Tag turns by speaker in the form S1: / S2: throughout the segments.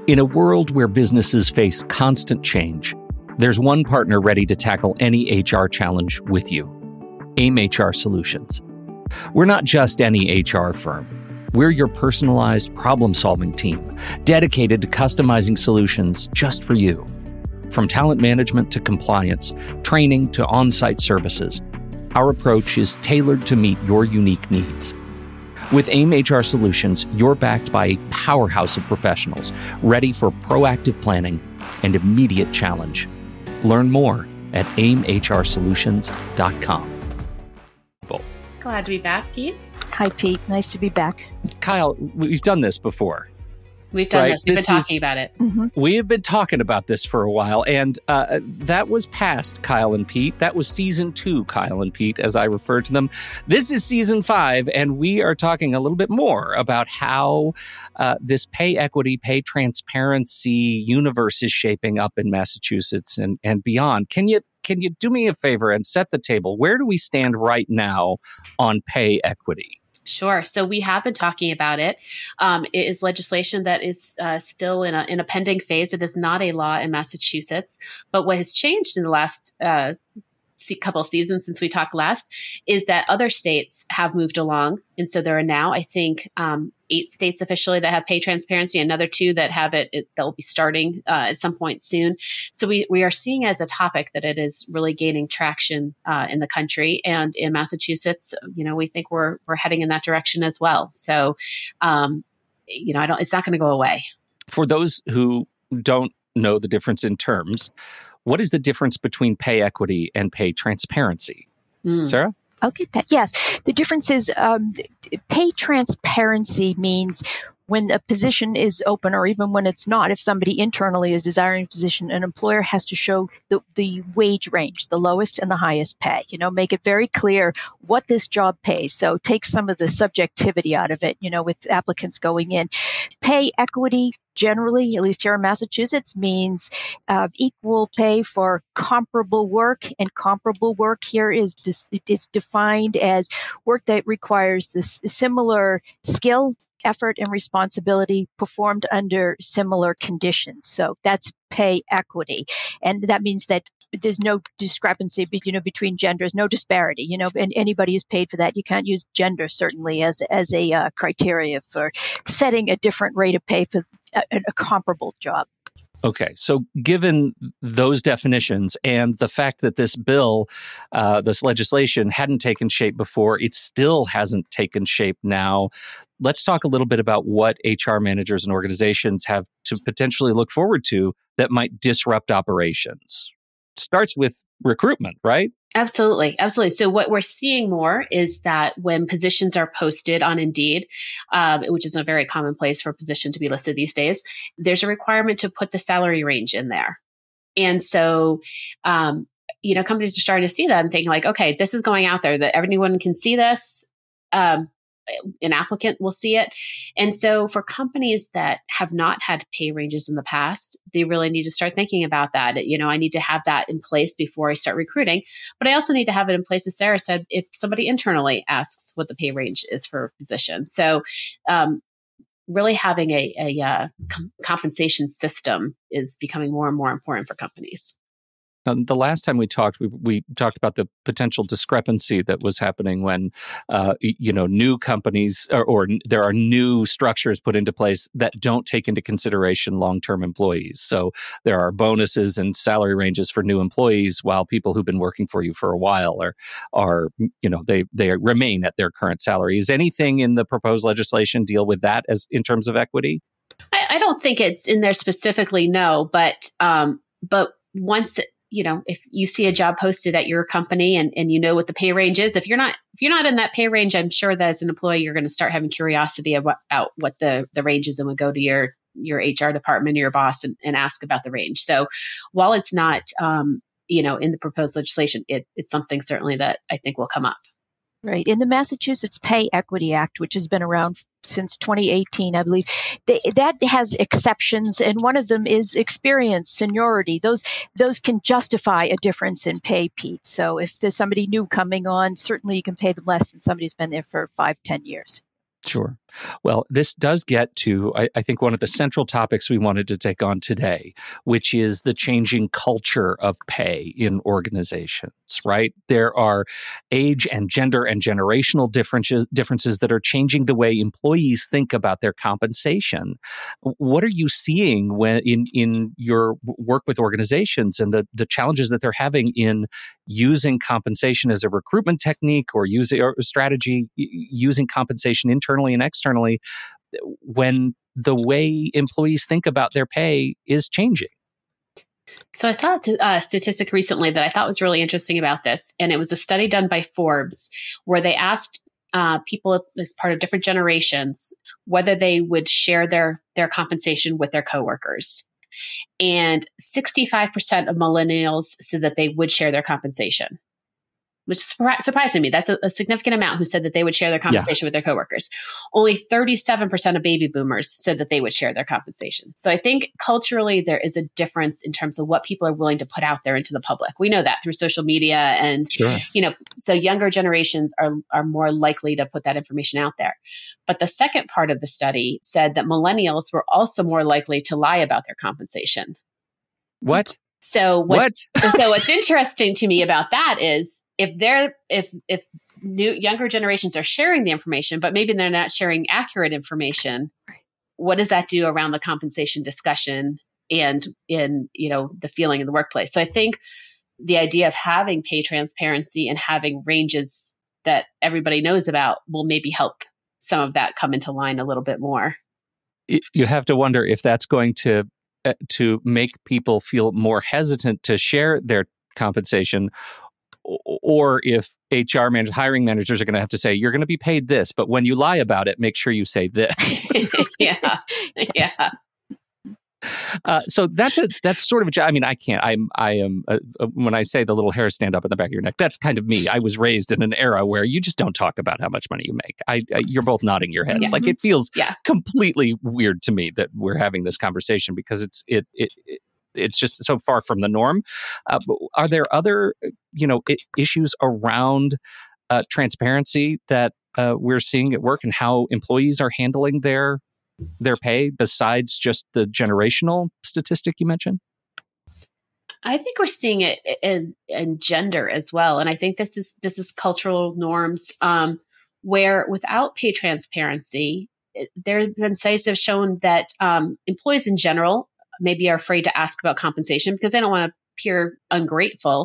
S1: In a world where businesses face constant change, there's one partner ready to tackle any HR challenge with you: AIM HR Solutions. We're not just any HR firm. We're your personalized problem-solving team, dedicated to customizing solutions just for you. From talent management to compliance, training to on-site services, our approach is tailored to meet your unique needs. With AIM HR Solutions, you're backed by a powerhouse of professionals ready for proactive planning and immediate challenge. Learn more at aimhrsolutions.com. Both.
S2: Glad to be back, Pete.
S3: Hi, Pete. Nice to be back.
S1: Kyle, we've done this before.
S2: We've done this. We've been talking about it.
S3: Mm-hmm.
S1: We have been talking about this for a while, and that was past Kyle and Pete. That was season 2, Kyle and Pete, as I refer to them. This is season 5, and we are talking a little bit more about how this pay equity, pay transparency universe is shaping up in Massachusetts and beyond. Can you do me a favor and set the table? Where do we stand right now on pay equity?
S2: Sure. So we have been talking about it. It is legislation that is still in a pending phase. It is not a law in Massachusetts. But what has changed in the last couple of seasons since we talked last is that other states have moved along. And so there are now, I think, 8 states officially that have pay transparency, another 2 that have it that will be starting at some point soon. So we are seeing as a topic that it is really gaining traction in the country, and in Massachusetts, we think we're heading in that direction as well. So, it's not going to go away.
S1: For those who don't know the difference in terms, what is the difference between pay equity and pay transparency? Sarah?
S3: I'll get that. Yes. The difference is pay transparency means when a position is open, or even when it's not, if somebody internally is desiring a position, an employer has to show the wage range, the lowest and the highest pay, make it very clear what this job pays. So take some of the subjectivity out of it, with applicants going in. Pay equity, generally, at least here in Massachusetts, means equal pay for comparable work. And comparable work here is it's defined as work that requires this similar skill, effort, and responsibility performed under similar conditions. So that's pay equity. And that means that there's no discrepancy, between genders, no disparity, and anybody is paid for that. You can't use gender, certainly, as a criteria for setting a different rate of pay for a comparable job.
S1: Okay, so given those definitions and the fact that this bill, this legislation hadn't taken shape before, it still hasn't taken shape now. Let's talk a little bit about what HR managers and organizations have to potentially look forward to that might disrupt operations. It starts with recruitment, right?
S2: Absolutely. Absolutely. So what we're seeing more is that when positions are posted on Indeed, which is a very common place for a position to be listed these days, there's a requirement to put the salary range in there. And so, companies are starting to see that and thinking like, okay, this is going out there that everyone can see this. An applicant will see it. And so for companies that have not had pay ranges in the past, they really need to start thinking about that. I need to have that in place before I start recruiting, but I also need to have it in place, as Sarah said, if somebody internally asks what the pay range is for a position. So really having a compensation system is becoming more and more important for companies.
S1: The last time we talked about the potential discrepancy that was happening when, new companies or there are new structures put into place that don't take into consideration long-term employees. So there are bonuses and salary ranges for new employees, while people who've been working for you for a while they remain at their current salary. Is anything in the proposed legislation deal with that as in terms of equity?
S2: I don't think it's in there specifically, no, but once if you see a job posted at your company and what the pay range is, if you're not in that pay range, I'm sure that as an employee, you're going to start having curiosity about what the range is, and would go to your HR department or your boss and ask about the range. So while it's not, in the proposed legislation, it's something certainly that I think will come up.
S3: Right. In the Massachusetts Pay Equity Act, which has been around since 2018, I believe, that has exceptions, and one of them is experience, seniority. Those can justify a difference in pay, Pete. So if there's somebody new coming on, certainly you can pay them less than somebody who's been there for 5-10 years.
S1: Sure. Well, this does get to, I think, one of the central topics we wanted to take on today, which is the changing culture of pay in organizations, right? There are age and gender and generational differences that are changing the way employees think about their compensation. What are you seeing when in your work with organizations and the challenges that they're having in using compensation as a recruitment technique or using a strategy, using compensation internally and externally, when the way employees think about their pay is changing?
S2: So I saw a statistic recently that I thought was really interesting about this. And it was a study done by Forbes where they asked people as part of different generations whether they would share their compensation with their coworkers. And 65% of millennials said that they would share their compensation, which is surprising me. That's a significant amount who said that they would share their compensation with their coworkers. Only 37% of baby boomers said that they would share their compensation. So I think culturally there is a difference in terms of what people are willing to put out there into the public. We know that through social media and, so younger generations are more likely to put that information out there. But the second part of the study said that millennials were also more likely to lie about their compensation.
S1: What?
S2: So what's interesting to me about that is if new younger generations are sharing the information, but maybe they're not sharing accurate information, what does that do around the compensation discussion and in the feeling in the workplace? So I think the idea of having pay transparency and having ranges that everybody knows about will maybe help some of that come into line a little bit more.
S1: You have to wonder if that's going to make people feel more hesitant to share their compensation, or if HR managers, hiring managers are going to have to say, you're going to be paid this, but when you lie about it, make sure you say this.
S2: Yeah.
S1: So that's sort of a job. I mean, I am when I say the little hairs stand up in the back of your neck, that's kind of me. I was raised in an era where you just don't talk about how much money you make. You're both nodding your heads. Like it feels completely weird to me that we're having this conversation because it's just so far from the norm. Are there other, issues around transparency that we're seeing at work and how employees are handling their pay besides just the generational statistic you mentioned?
S2: I think we're seeing it in gender as well. And I think this is cultural norms where without pay transparency, there have been studies that have shown that employees in general maybe are afraid to ask about compensation because they don't want to appear ungrateful.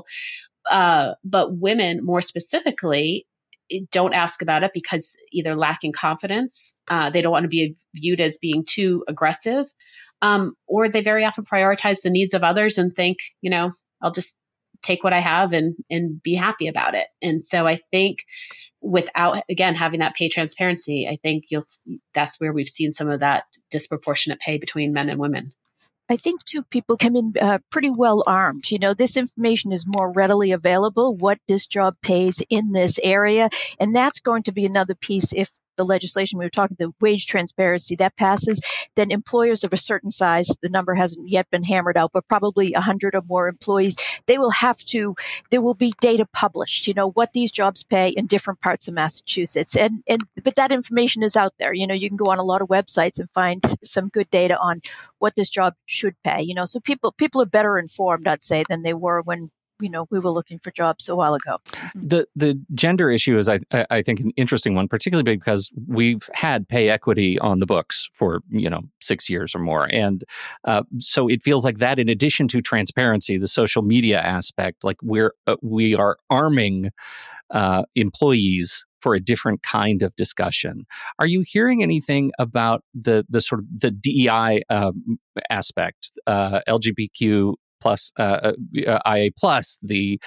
S2: But women more specifically don't ask about it because either lacking confidence, they don't want to be viewed as being too aggressive, or they very often prioritize the needs of others and think, I'll just take what I have and be happy about it. And so I think without, again, having that pay transparency, I think that's where we've seen some of that disproportionate pay between men and women.
S3: I think, too, people come in pretty well armed. This information is more readily available, what this job pays in this area. And that's going to be another piece if the legislation we were talking, the wage transparency, that passes, then employers of a certain size, the number hasn't yet been hammered out, but probably 100 or more employees, there will be data published, what these jobs pay in different parts of Massachusetts. But that information is out there. You can go on a lot of websites and find some good data on what this job should pay, so people are better informed, I'd say, than they were when we were looking for jobs a while ago.
S1: The gender issue is, I think, an interesting one, particularly because we've had pay equity on the books for, 6 years or more. And so it feels like that, in addition to transparency, the social media aspect, like we are arming employees for a different kind of discussion. Are you hearing anything about the sort of the DEI aspect, LGBTQ plus IA plus, the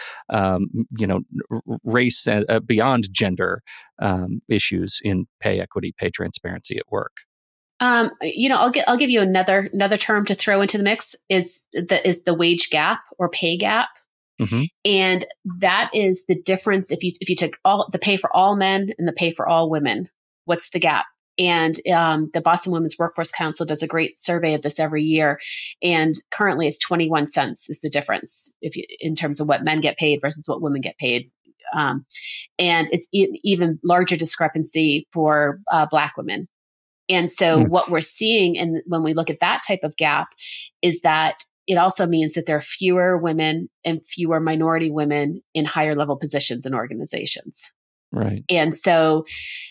S1: race beyond gender issues in pay equity, pay transparency at work?
S2: I'll give you another term to throw into the mix is the wage gap or pay gap.
S1: Mm-hmm.
S2: And that is the difference if you took all the pay for all men and the pay for all women. What's the gap? And the Boston Women's Workforce Council does a great survey of this every year. And currently it's 21 cents is the difference in terms of what men get paid versus what women get paid. And it's even larger discrepancy for Black women. And so what we're seeing, and when we look at that type of gap, is that it also means that there are fewer women and fewer minority women in higher level positions in organizations.
S1: Right.
S2: And so,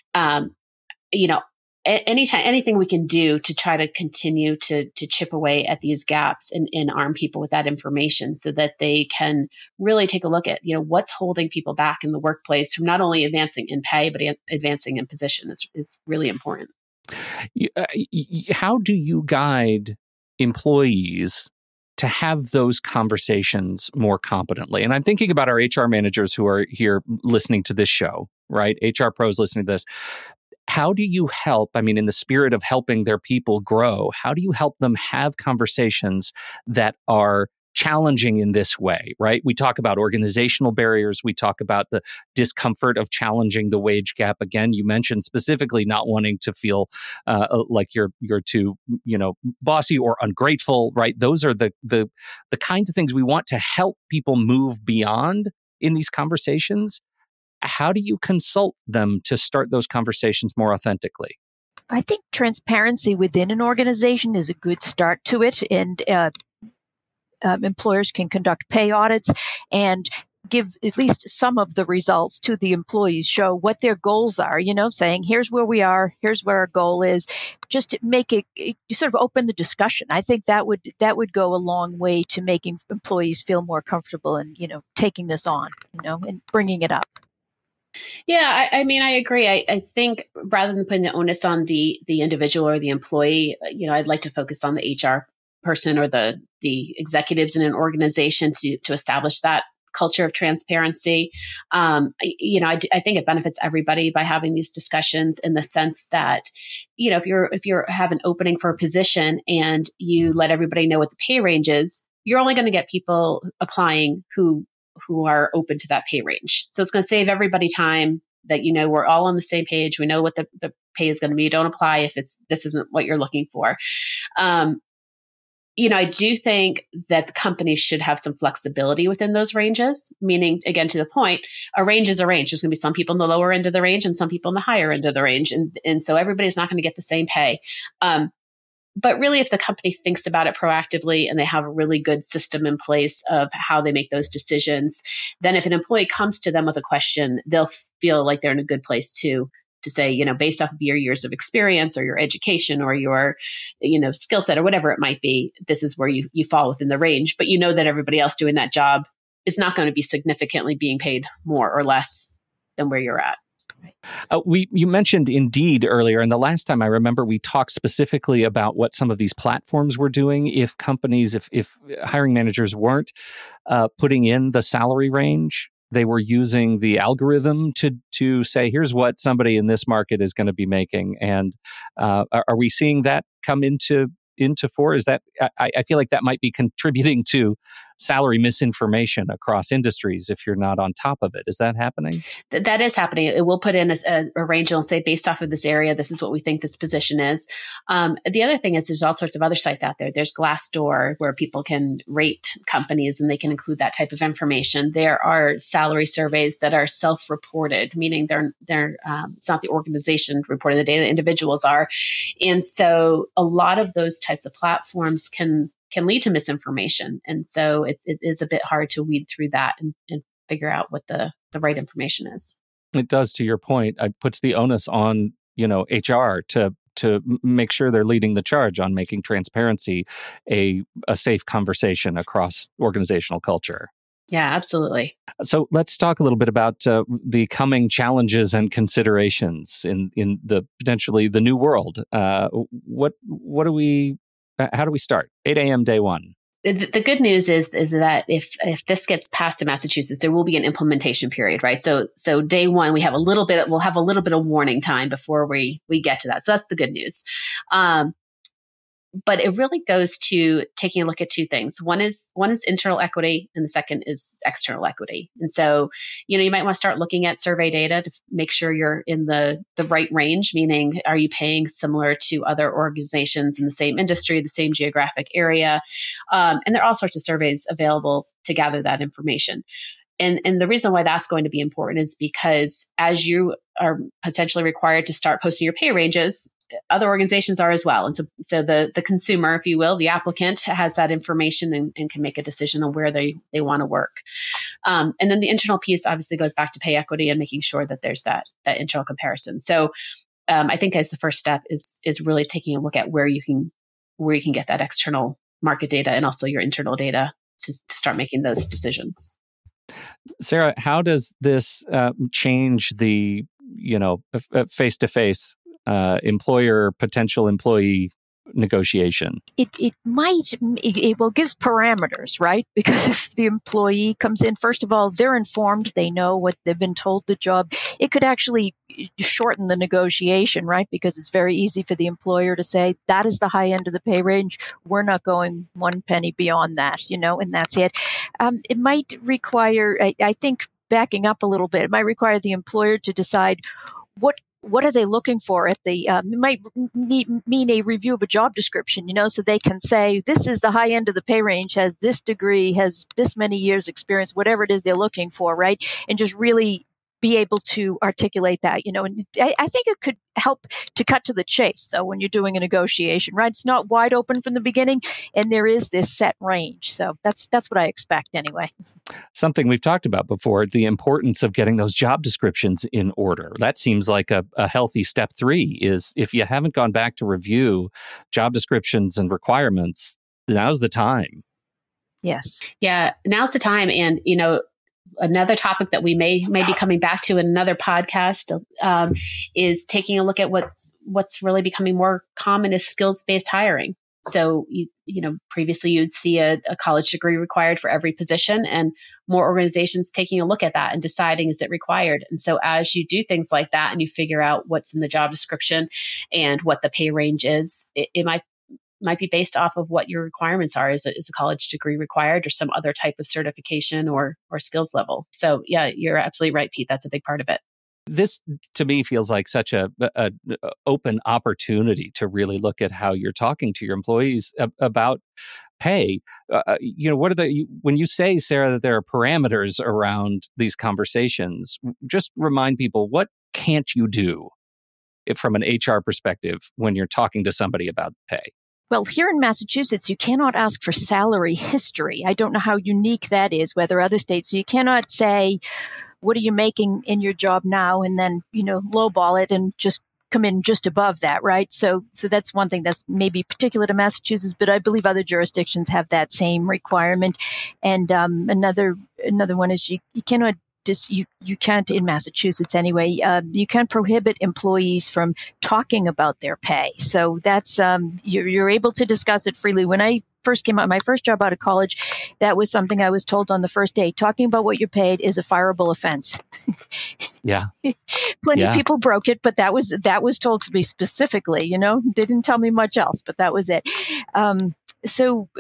S2: anything we can do to try to continue to chip away at these gaps and arm people with that information so that they can really take a look at, what's holding people back in the workplace from not only advancing in pay, but advancing in position is really important.
S1: How do you guide employees to have those conversations more competently? And I'm thinking about our HR managers who are here listening to this show, right? HR pros listening to this. How do you help? I mean, in the spirit of helping their people grow, how do you help them have conversations that are challenging in this way, right? We talk about organizational barriers. We talk about the discomfort of challenging the wage gap. Again, you mentioned specifically not wanting to feel like you're too, bossy or ungrateful, right? Those are the kinds of things we want to help people move beyond in these conversations. How do you consult them to start those conversations more authentically?
S3: I think transparency within an organization is a good start to it. And employers can conduct pay audits and give at least some of the results to the employees, show what their goals are, saying, here's where we are, here's what our goal is, just to make it, you sort of open the discussion. I think that would go a long way to making employees feel more comfortable and, taking this on, and bringing it up.
S2: Yeah, I agree. I think rather than putting the onus on the individual or the employee, I'd like to focus on the HR person or the executives in an organization to establish that culture of transparency. I think it benefits everybody by having these discussions in the sense that, if you have an opening for a position and you let everybody know what the pay range is, you're only going to get people applying who are open to that pay range. So it's going to save everybody time that, we're all on the same page. We know what the pay is going to be. Don't apply if this isn't what you're looking for. I do think that the companies should have some flexibility within those ranges, meaning, again, to the point, a range is a range. There's going to be some people in the lower end of the range and some people in the higher end of the range. And so everybody's not going to get the same pay. But really, if the company thinks about it proactively and they have a really good system in place of how they make those decisions, then if an employee comes to them with a question, they'll feel like they're in a good place to say, based off of your years of experience or your education or your, skill set or whatever it might be, this is where you fall within the range. But that everybody else doing that job is not going to be significantly being paid more or less than where you're at.
S1: You mentioned Indeed earlier, and the last time I remember we talked specifically about what some of these platforms were doing. If companies, if hiring managers weren't putting in the salary range, they were using the algorithm to say, here's what somebody in this market is going to be making. And are we seeing that come into fore? Is that I feel like that might be contributing to salary misinformation across industries if you're not on top of it. Is that happening?
S2: That is happening. It will put in a range and say, based off of this area, this is what we think this position is. The other thing is there's all sorts of other sites out there. There's Glassdoor where people can rate companies and they can include that type of information. There are salary surveys that are self-reported, meaning they're it's not the organization reporting the data, the individuals are. And so a lot of those types of platforms can lead to misinformation. And so it is a bit hard to weed through that and figure out what the right information is.
S1: It does, to your point. It puts the onus on, HR to make sure they're leading the charge on making transparency a safe conversation across organizational culture.
S2: Yeah, absolutely.
S1: So let's talk a little bit about the coming challenges and considerations in the potentially the new world. How do we start? 8 a.m. day one.
S2: The good news is that if this gets passed in Massachusetts, there will be an implementation period, right? So day one, we'll have a little bit of warning time before we get to that. So that's the good news. But it really goes to taking a look at two things. One is internal equity, and the second is external equity. And so, you might want to start looking at survey data to make sure you're in the right range, meaning are you paying similar to other organizations in the same industry, the same geographic area? And there are all sorts of surveys available to gather that information. And the reason why that's going to be important is because as you are potentially required to start posting your pay ranges, other organizations are as well. And so the consumer, if you will, the applicant has that information and can make a decision on where they want to work. And then the internal piece obviously goes back to pay equity and making sure that there's that internal comparison. So I think as the first step is really taking a look at where you can get that external market data and also your internal data to start making those decisions.
S1: Sarah, how does this change the face-to-face potential employee negotiation?
S3: It gives parameters, right? Because if the employee comes in, first of all, they're informed, they know what they've been told the job. It could actually shorten the negotiation, right? Because it's very easy for the employer to say, that is the high end of the pay range. We're not going one penny beyond that, and that's it. It might require, I think, backing up a little bit, it might require the employer to decide what are they looking for at the, it might mean a review of a job description, so they can say, this is the high end of the pay range, has this degree, has this many years experience, whatever it is they're looking for, right? And just really be able to articulate that, and I think it could help to cut to the chase, though, when you're doing a negotiation, right? It's not wide open from the beginning, and there is this set range. So that's what I expect anyway.
S1: Something we've talked about before, the importance of getting those job descriptions in order. That seems like a healthy step 3 is if you haven't gone back to review job descriptions and requirements, now's the time.
S3: Yes.
S2: Yeah, now's the time. And, another topic that we may be coming back to in another podcast is taking a look at what's really becoming more common is skills-based hiring. So, previously you'd see a college degree required for every position, and more organizations taking a look at that and deciding, is it required? And so as you do things like that and you figure out what's in the job description and what the pay range is, it might be based off of what your requirements are. Is a college degree required or some other type of certification or skills level? So yeah, you're absolutely right, Pete. That's a big part of it.
S1: This, to me, feels like such a open opportunity to really look at how you're talking to your employees about pay. What are when you say, Sarah, that there are parameters around these conversations, just remind people, what can't you do from an HR perspective when you're talking to somebody about pay?
S3: Well, here in Massachusetts, you cannot ask for salary history. I don't know how unique that is, whether other states. So you cannot say, what are you making in your job now? And then, lowball it and just come in just above that, right? So that's one thing that's maybe particular to Massachusetts, but I believe other jurisdictions have that same requirement. And another one is you cannot you can't, in Massachusetts anyway, you can't prohibit employees from talking about their pay. So that's, you're able to discuss it freely. When I first came out, my first job out of college, that was something I was told on the first day. Talking about what you're paid is a fireable offense.
S1: Yeah.
S3: Plenty of people broke it, but that was told to me specifically, they didn't tell me much else, but that was it. So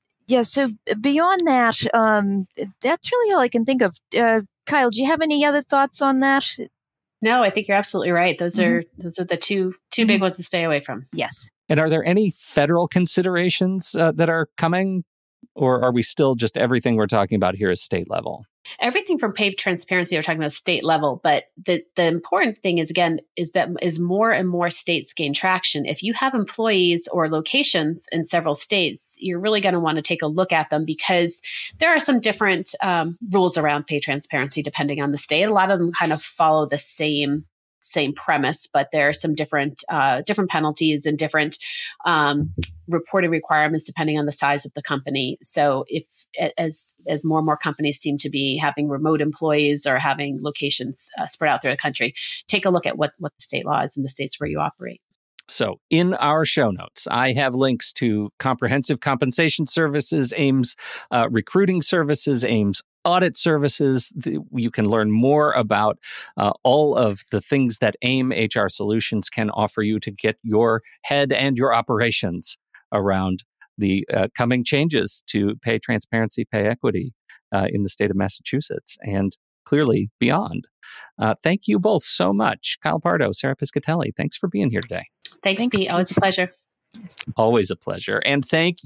S3: beyond that, that's really all I can think of. Kyle, do you have any other thoughts on that?
S2: No, I think you're absolutely right. Those are the two big ones to stay away from.
S3: Yes.
S1: And are there any federal considerations that are coming, or are we still just everything we're talking about here is state level?
S2: Everything from pay transparency, we're talking about state level, but the important thing is, again, is that as more and more states gain traction, if you have employees or locations in several states, you're really going to want to take a look at them because there are some different rules around pay transparency depending on the state. A lot of them kind of follow the same premise, but there are some different penalties and different reporting requirements depending on the size of the company. So if as more and more companies seem to be having remote employees or having locations spread out through the country, take a look at what the state law is in the states where you operate.
S1: So in our show notes, I have links to Comprehensive Compensation Services, AIMS recruiting services, AIMS audit services. You can learn more about all of the things that AIM HR Solutions can offer you to get your head and your operations around the coming changes to pay transparency, pay equity in the state of Massachusetts and clearly beyond. Thank you both so much. Kyle Pardo, Sarah Piscatelli, thanks for being here today.
S2: Thanks, Pete. Always a pleasure.
S1: Always a pleasure. And thank